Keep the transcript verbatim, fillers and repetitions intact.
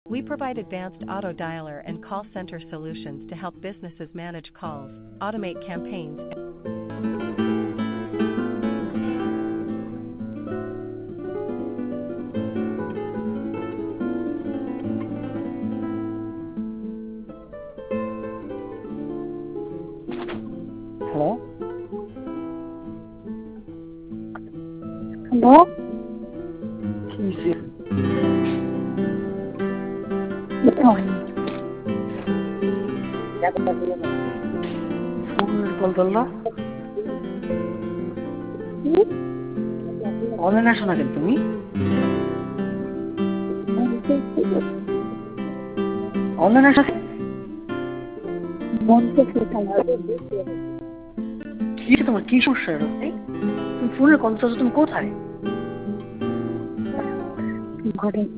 We provide advanced auto dialer and call center solutions to help businesses manage calls, automate campaigns. Hello hello কি হয়েছে? ফোনের call ধরলো, অনলাইনে আসো না কেন তুমি? অনলাইনে আসো কি হয়েছে তোমার? কি সমস্যা? তুমি ফোনের কল ধরছো, তুমি কোথায়? ঘরে